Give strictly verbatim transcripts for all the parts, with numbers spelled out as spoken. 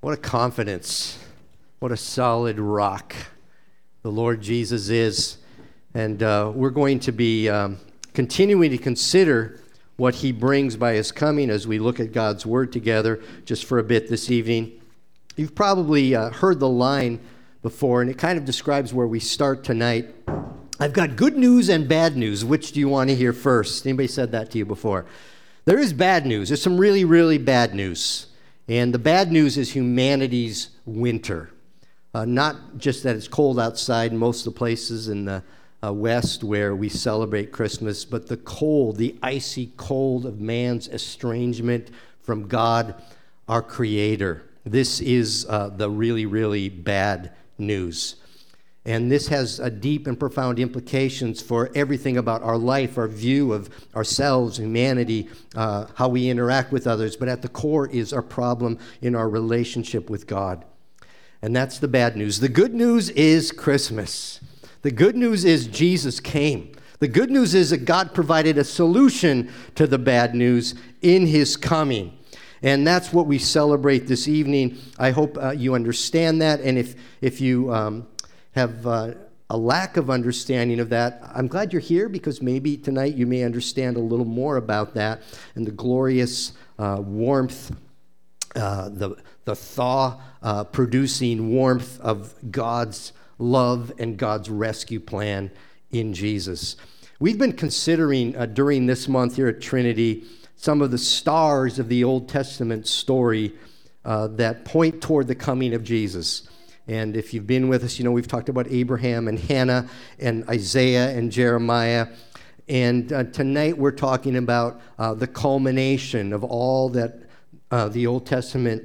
What a confidence. What a solid rock the Lord Jesus is. And uh, we're going to be um, continuing to consider what he brings by his coming as we look at God's word together just for a bit this evening. You've probably uh, heard the line before, and it kind of describes where we start tonight. I've got good news and bad news. Which do you want to hear first? Anybody said that to you before? There is bad news. There's some really, really bad news. And the bad news is humanity's winter. Uh, not just that it's cold outside in most of the places in the uh, West where we celebrate Christmas, but the cold, the icy cold of man's estrangement from God, our Creator. This is uh, the really, really bad news. And this has a deep and profound implications for everything about our life, our view of ourselves, humanity, uh, how we interact with others. But at the core is our problem in our relationship with God. And that's the bad news. The good news is Christmas. The good news is Jesus came. The good news is that God provided a solution to the bad news in his coming. And that's what we celebrate this evening. I hope uh, you understand that. And if, if you... Um, have uh, a lack of understanding of that, I'm glad you're here because maybe tonight you may understand a little more about that and the glorious uh, warmth, uh, the, the thaw-producing uh, warmth of God's love and God's rescue plan in Jesus. We've been considering uh, during this month here at Trinity some of the stars of the Old Testament story uh, that point toward the coming of Jesus. And if you've been with us, you know we've talked about Abraham and Hannah and Isaiah and Jeremiah. And uh, tonight we're talking about uh, the culmination of all that uh, the Old Testament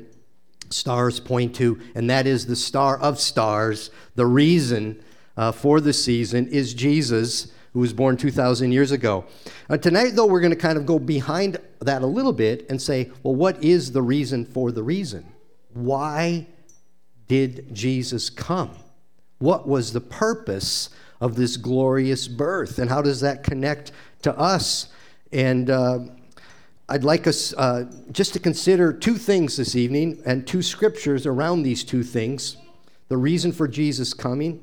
stars point to, and that is the star of stars. The reason uh, for the season is Jesus, who was born two thousand years ago. Uh, tonight, though, we're going to kind of go behind that a little bit and say, well, what is the reason for the reason? Why did Jesus come? What was the purpose of this glorious birth? And how does that connect to us? And uh, I'd like us uh, just to consider two things this evening and two scriptures around these two things. The reason for Jesus coming,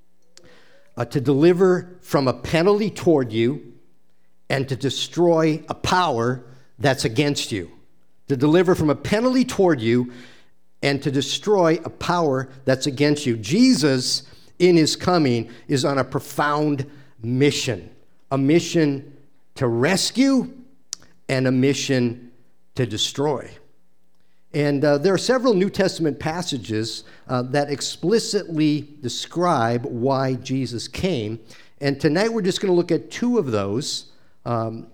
uh, to deliver from a penalty toward you and to destroy a power that's against you. To deliver from a penalty toward you and to destroy a power that's against you. Jesus, in his coming, is on a profound mission. A mission to rescue and a mission to destroy. And uh, there are several New Testament passages uh, that explicitly describe why Jesus came. And tonight we're just going to look at two of those. Um,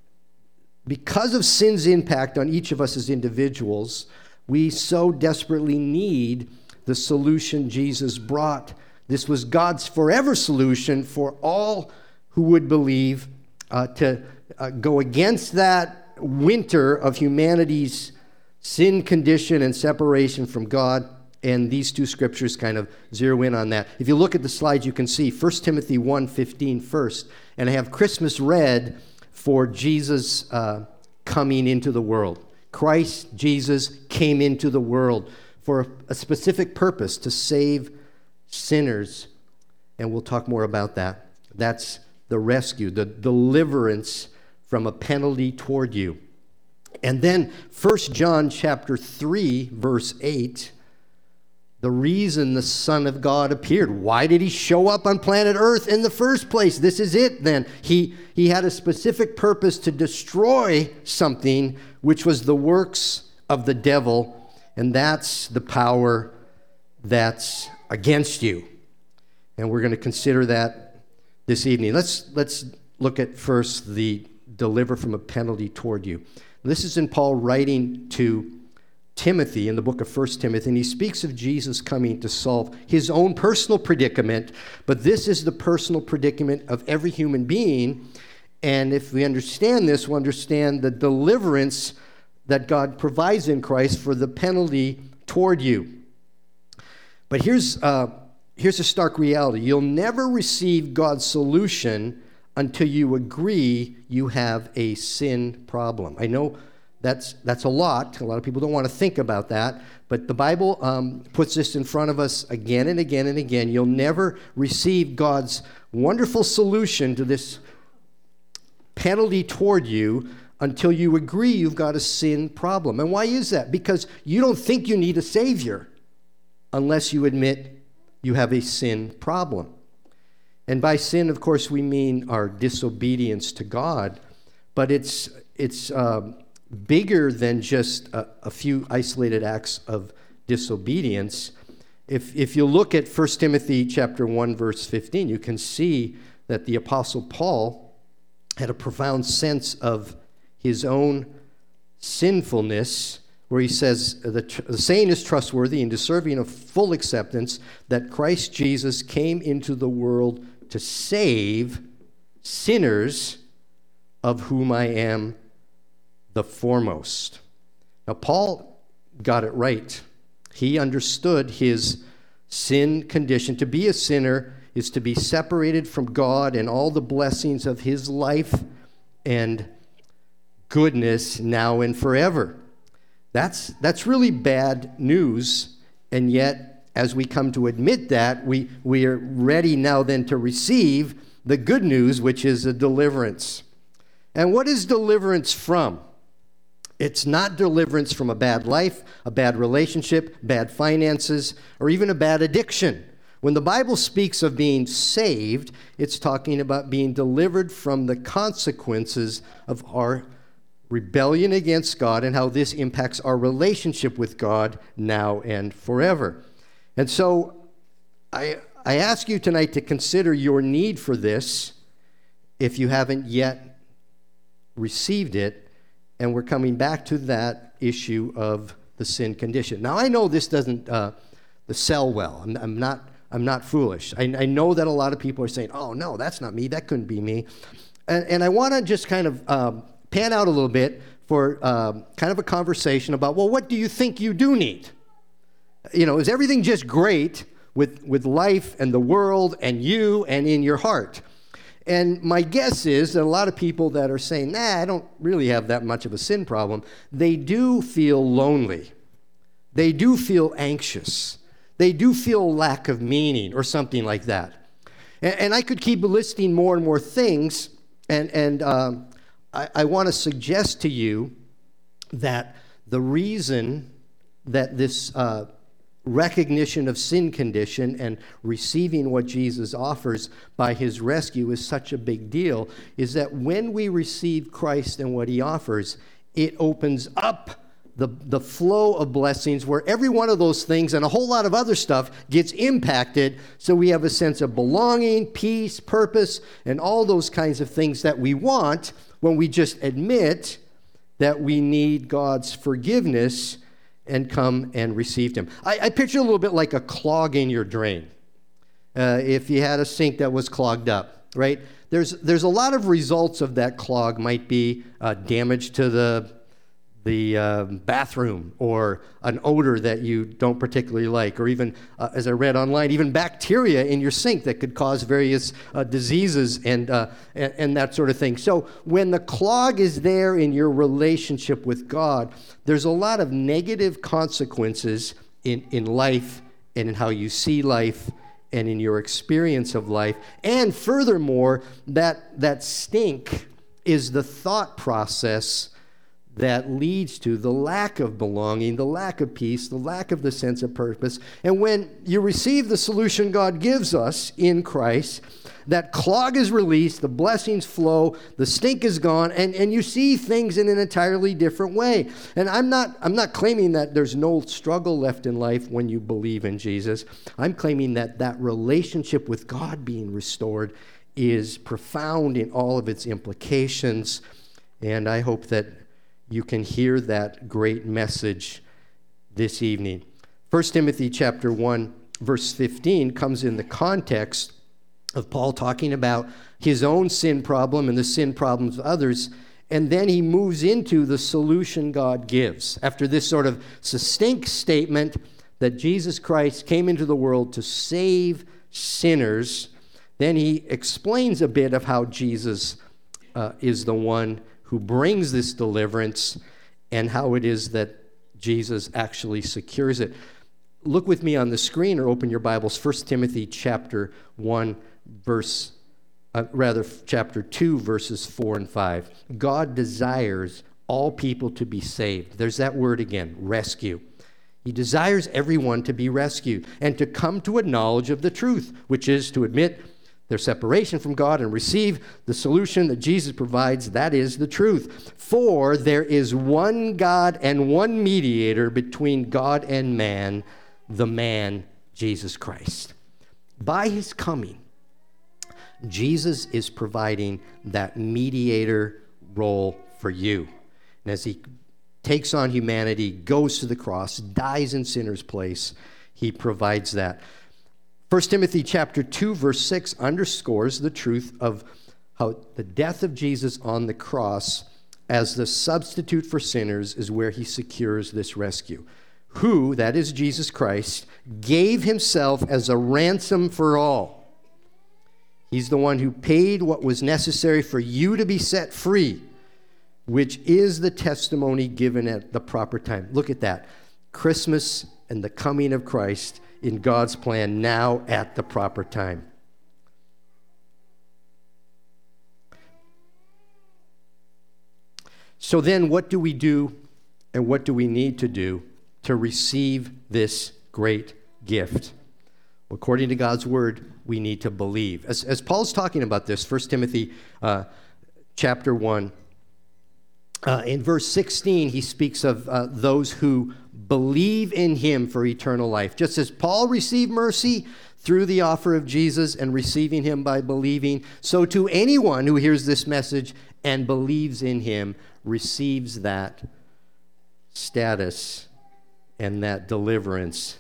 because of sin's impact on each of us as individuals, we so desperately need the solution Jesus brought. This was God's forever solution for all who would believe uh, to uh, go against that winter of humanity's sin condition and separation from God. And these two scriptures kind of zero in on that. If you look at the slides, you can see First Timothy one fifteen first. And I have Christmas red for Jesus uh, coming into the world. Christ, Jesus, came into the world for a specific purpose, to save sinners. And we'll talk more about that. That's the rescue, the deliverance from a penalty toward you. And then First John chapter three, verse eight, the reason the Son of God appeared. Why did he show up on planet Earth in the first place? This is it then. He, he had a specific purpose to destroy something which was the works of the devil, and that's the power that's against you. And we're going to consider that this evening. Let's, let's look at first the deliver from a penalty toward you. This is in Paul writing to Timothy in the book of First Timothy, and he speaks of Jesus coming to solve his own personal predicament, but this is the personal predicament of every human being. And if we understand this, we'll understand the deliverance that God provides in Christ for the penalty toward you. But here's, uh, here's a stark reality. You'll never receive God's solution until you agree you have a sin problem. I know That's, that's a lot. A lot of people don't want to think about that. But the Bible um, puts this in front of us again and again and again. You'll never receive God's wonderful solution to this penalty toward you until you agree you've got a sin problem. And why is that? Because you don't think you need a Savior unless you admit you have a sin problem. And by sin, of course, we mean our disobedience to God. But it's it's um, bigger than just a, a few isolated acts of disobedience. If if you look at First Timothy chapter one, verse fifteen, you can see that the Apostle Paul had a profound sense of his own sinfulness, where he says, the, the saying is trustworthy and deserving of full acceptance, that Christ Jesus came into the world to save sinners, of whom I am the foremost. Now, Paul got it right. He understood his sin condition. To be a sinner is to be separated from God and all the blessings of his life and goodness now and forever. That's, that's really bad news, and yet, as we come to admit that, we, we are ready now then to receive the good news, which is a deliverance. And what is deliverance from? It's not deliverance from a bad life, a bad relationship, bad finances, or even a bad addiction. When the Bible speaks of being saved, it's talking about being delivered from the consequences of our rebellion against God and how this impacts our relationship with God now and forever. And so I, I ask you tonight to consider your need for this if you haven't yet received it, and we're coming back to that issue of the sin condition. Now, I know this doesn't uh, sell well. I'm, I'm not I'm not foolish. I, I know that a lot of people are saying, oh, no, that's not me. That couldn't be me. And, and I want to just kind of um, pan out a little bit for um, kind of a conversation about, well, what do you think you do need? You know, is everything just great with, with life and the world and you and in your heart? And my guess is that a lot of people that are saying, nah, I don't really have that much of a sin problem, they do feel lonely. They do feel anxious. They do feel lack of meaning or something like that. And, and I could keep listing more and more things, and, and um, I, I want to suggest to you that the reason that this uh, recognition of sin condition and receiving what Jesus offers by his rescue is such a big deal is that when we receive Christ and what he offers, it opens up the, the flow of blessings where every one of those things and a whole lot of other stuff gets impacted, so we have a sense of belonging, peace, purpose, and all those kinds of things that we want when we just admit that we need God's forgiveness and come and receive him. I, I picture a little bit like a clog in your drain. Uh, if you had a sink that was clogged up, right? There's there's a lot of results of that clog. Might be uh, damage to the the uh, bathroom, or an odor that you don't particularly like, or even, uh, as I read online, even bacteria in your sink that could cause various uh, diseases and, uh, and and that sort of thing. So when the clog is there in your relationship with God, there's a lot of negative consequences in, in life and in how you see life and in your experience of life. And furthermore, that, that stink is the thought process that leads to the lack of belonging, the lack of peace, the lack of the sense of purpose. And when you receive the solution God gives us in Christ, that clog is released, the blessings flow, the stink is gone, and, and you see things in an entirely different way. And I'm not, I'm not claiming that there's no struggle left in life when you believe in Jesus. I'm claiming that that relationship with God being restored is profound in all of its implications. And I hope that you can hear that great message this evening. First Timothy chapter one, verse fifteen comes in the context of Paul talking about his own sin problem and the sin problems of others, and then he moves into the solution God gives. After this sort of succinct statement that Jesus Christ came into the world to save sinners, then he explains a bit of how Jesus uh, is the one who brings this deliverance, and how it is that Jesus actually secures it. Look with me on the screen or open your Bibles, First Timothy chapter one, verse, uh, rather chapter two, verses four and five. God desires all people to be saved. There's that word again, rescue. He desires everyone to be rescued and to come to a knowledge of the truth, which is to admit their separation from God and receive the solution that Jesus provides. That is the truth. For there is one God and one mediator between God and man, the man, Jesus Christ. By his coming, Jesus is providing that mediator role for you. And as he takes on humanity, goes to the cross, dies in sinners' place, he provides that. First Timothy chapter two, verse six underscores the truth of how the death of Jesus on the cross as the substitute for sinners is where he secures this rescue. Who, that is Jesus Christ, gave himself as a ransom for all. He's the one who paid what was necessary for you to be set free, which is the testimony given at the proper time. Look at that. Christmas and the coming of Christ in God's plan now at the proper time. So then what do we do and what do we need to do to receive this great gift? According to God's word, we need to believe. As, as Paul's talking about this, First Timothy uh, chapter one, uh, in verse sixteen, he speaks of uh, those who believe in him for eternal life. Just as Paul received mercy through the offer of Jesus and receiving him by believing, so to anyone who hears this message and believes in him receives that status and that deliverance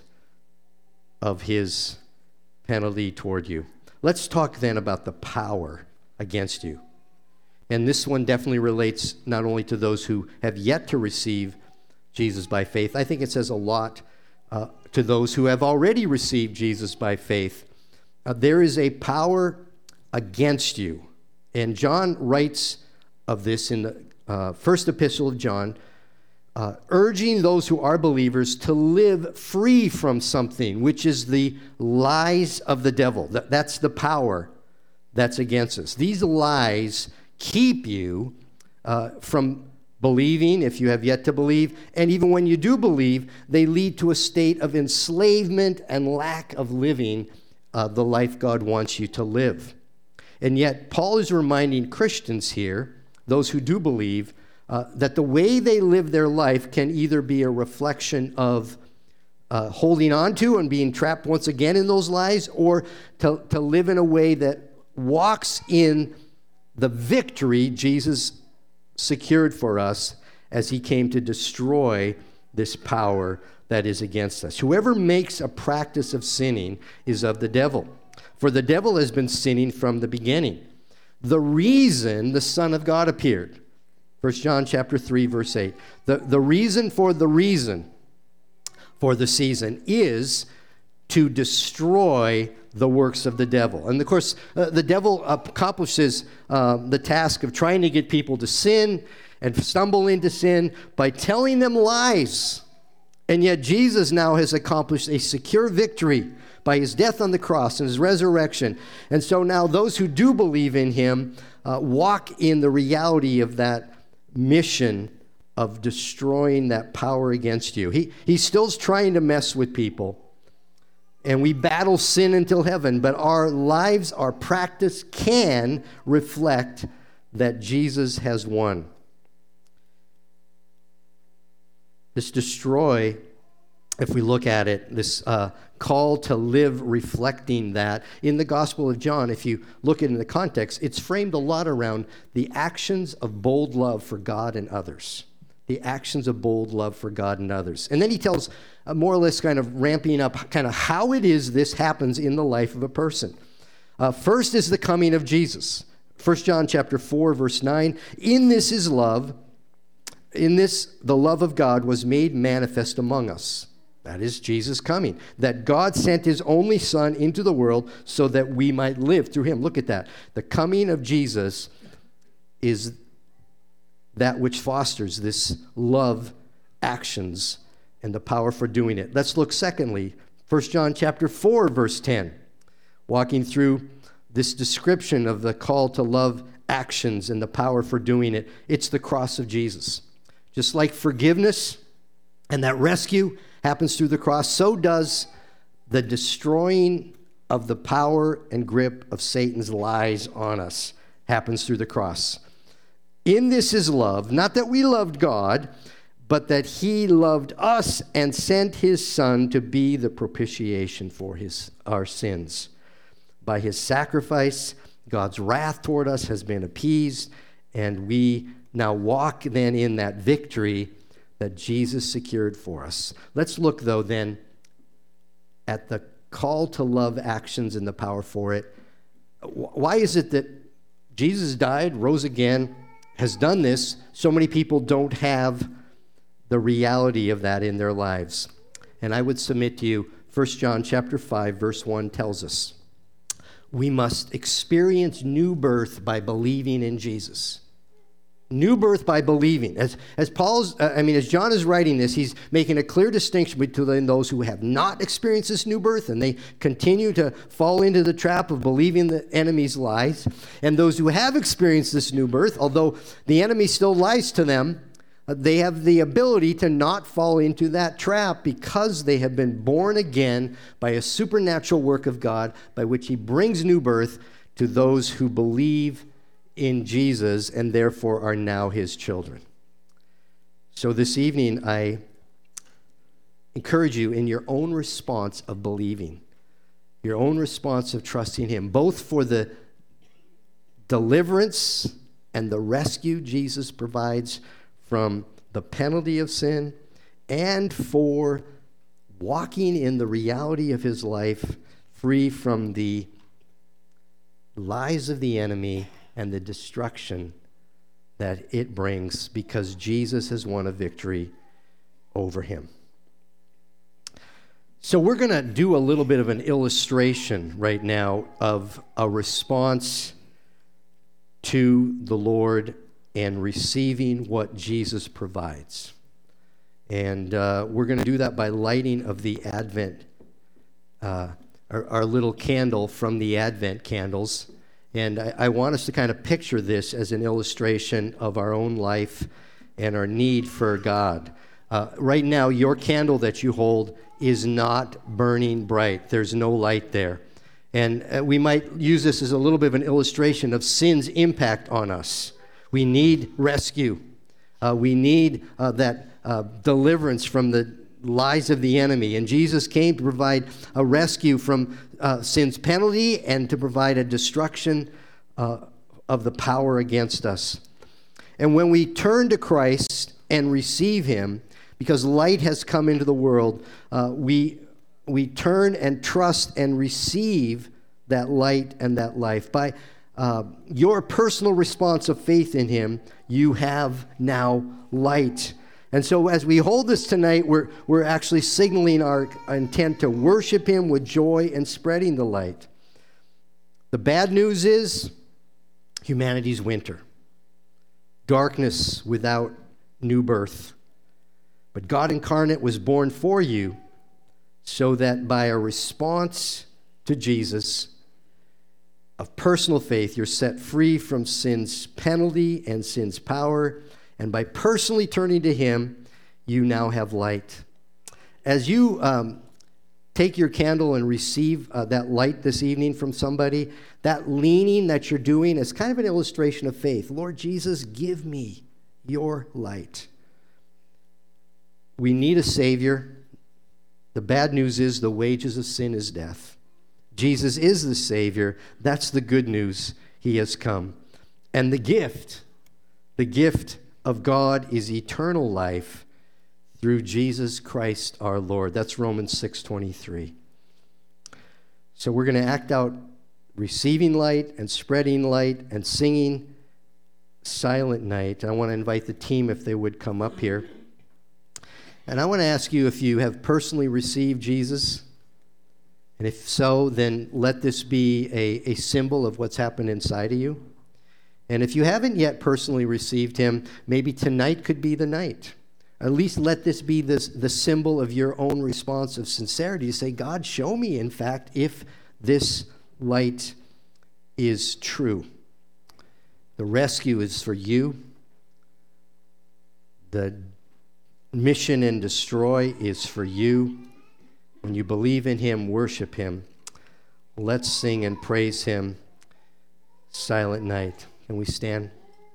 of his penalty toward you. Let's talk then about the power against you. And this one definitely relates not only to those who have yet to receive Jesus by faith. I think it says a lot uh, to those who have already received Jesus by faith. Uh, there is a power against you. And John writes of this in the uh, first epistle of John, uh, urging those who are believers to live free from something, which is the lies of the devil. Th- that's the power that's against us. These lies keep you uh, from believing, if you have yet to believe, and even when you do believe, they lead to a state of enslavement and lack of living uh, the life God wants you to live. And yet, Paul is reminding Christians here, those who do believe, uh, that the way they live their life can either be a reflection of uh, holding on to and being trapped once again in those lies, or to, to live in a way that walks in the victory Jesus secured for us as he came to destroy this power that is against us. Whoever makes a practice of sinning is of the devil, for the devil has been sinning from the beginning. The reason the Son of God appeared, First John chapter three, verse eight, the, the reason for the reason for the season is to destroy the works of the devil. And of course, uh, the devil accomplishes uh, the task of trying to get people to sin and stumble into sin by telling them lies. And yet Jesus now has accomplished a secure victory by his death on the cross and his resurrection. And so now those who do believe in him uh, walk in the reality of that mission of destroying that power against you. He, he still's trying to mess with people. And we battle sin until heaven, but our lives, our practice can reflect that Jesus has won. This destroy, if we look at it, this uh, call to live reflecting that. In the Gospel of John, if you look at it in the context, it's framed a lot around the actions of bold love for God and others. The actions of bold love for God and others. And then he tells, uh, more or less kind of ramping up kind of how it is this happens in the life of a person. Uh, first is the coming of Jesus. First John chapter four, verse nine. In this is love. In this, the love of God was made manifest among us. That is Jesus coming. That God sent his only Son into the world so that we might live through him. Look at that. The coming of Jesus is that which fosters this love actions and the power for doing it. Let's look secondly, First John chapter four, verse ten, walking through this description of the call to love actions and the power for doing it. It's the cross of Jesus. Just like forgiveness and that rescue happens through the cross, so does the destroying of the power and grip of Satan's lies on us happens through the cross. In this is love, not that we loved God, but that he loved us and sent his Son to be the propitiation for his our sins. By his sacrifice, God's wrath toward us has been appeased, and we now walk then in that victory that Jesus secured for us. Let's look, though, then, at the call to love actions and the power for it. Why is it that Jesus died, rose again, has done this? So many people don't have the reality of that in their lives. And I would submit to you, First John chapter five, verse one tells us, we must experience new birth by believing in Jesus. New birth by believing. As, as Paul's, uh, I mean, as John is writing this, he's making a clear distinction between those who have not experienced this new birth and they continue to fall into the trap of believing the enemy's lies, and those who have experienced this new birth, although the enemy still lies to them, uh, they have the ability to not fall into that trap because they have been born again by a supernatural work of God by which he brings new birth to those who believe in Jesus and therefore are now his children. So this evening, I encourage you in your own response of believing, your own response of trusting him, both for the deliverance and the rescue Jesus provides from the penalty of sin, and for walking in the reality of his life, free from the lies of the enemy and the destruction that it brings, because Jesus has won a victory over him. So we're going to do a little bit of an illustration right now of a response to the Lord and receiving what Jesus provides. And uh, we're going to do that by lighting of the Advent, uh, our, our little candle from the Advent candles. And I, I want us to kind of picture this as an illustration of our own life and our need for God. Uh, right now, your candle that you hold is not burning bright. There's no light there. And uh, we might use this as a little bit of an illustration of sin's impact on us. We need rescue. Uh, we need uh, that uh, deliverance from the lies of the enemy. And Jesus came to provide a rescue from uh, sin's penalty and to provide a destruction uh, of the power against us. And when we turn to Christ and receive him, because light has come into the world, uh, we we turn and trust and receive that light and that life. By uh, your personal response of faith in him, you have now light. And so as we hold this tonight, we're, we're actually signaling our intent to worship him with joy and spreading the light. The bad news is humanity's winter. Darkness without new birth. But God incarnate was born for you so that by a response to Jesus of personal faith, you're set free from sin's penalty and sin's power. And by personally turning to him, you now have light. As you um, take your candle and receive uh, that light this evening from somebody, that leaning that you're doing is kind of an illustration of faith. Lord Jesus, give me your light. We need a Savior. The bad news is the wages of sin is death. Jesus is the Savior. That's the good news. He has come. And the gift, the gift of God is eternal life through Jesus Christ our Lord. That's Romans six twenty-three. So we're going to act out receiving light and spreading light and singing Silent Night. I want to invite the team if they would come up here. And I want to ask you if you have personally received Jesus. And if so, then let this be a, a symbol of what's happened inside of you. And if you haven't yet personally received him, maybe tonight could be the night. At least let this be this, the symbol of your own response of sincerity to say, God, show me, in fact, if this light is true. The rescue is for you. The mission and destroy is for you. When you believe in him, worship him. Let's sing and praise him. Silent Night. Can we stand?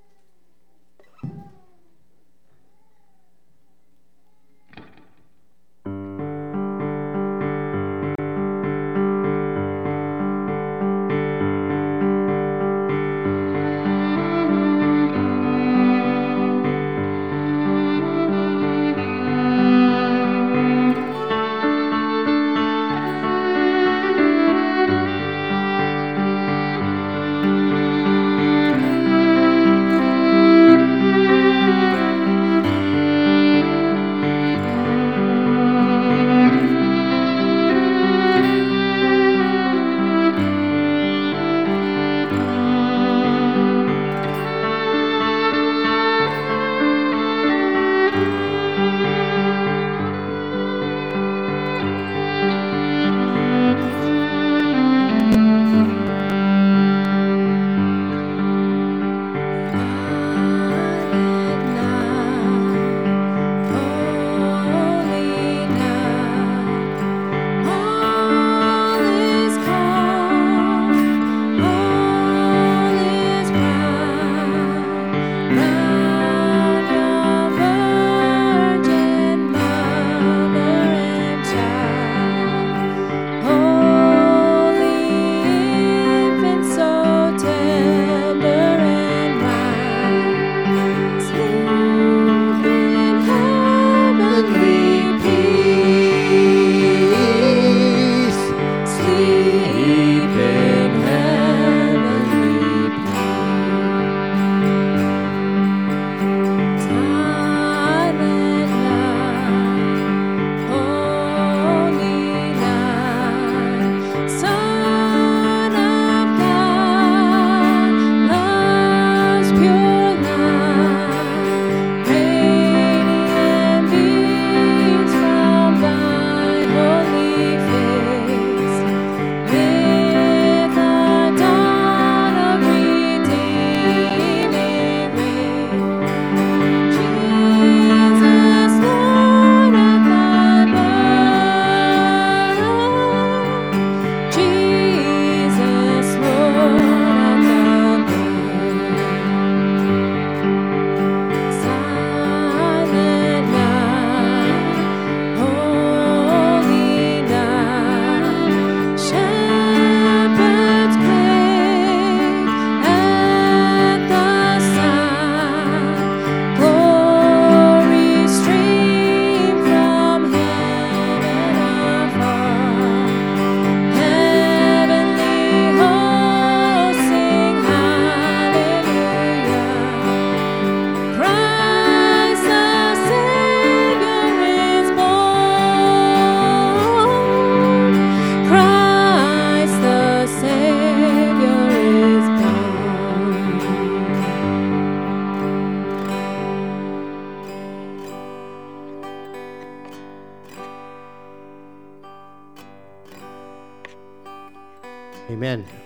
Amen.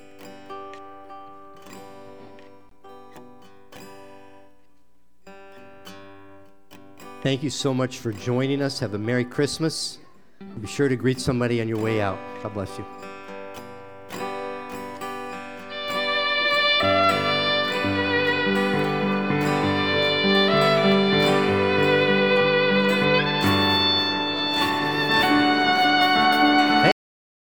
Thank you so much for joining us. Have a Merry Christmas. Be sure to greet somebody on your way out. God bless you.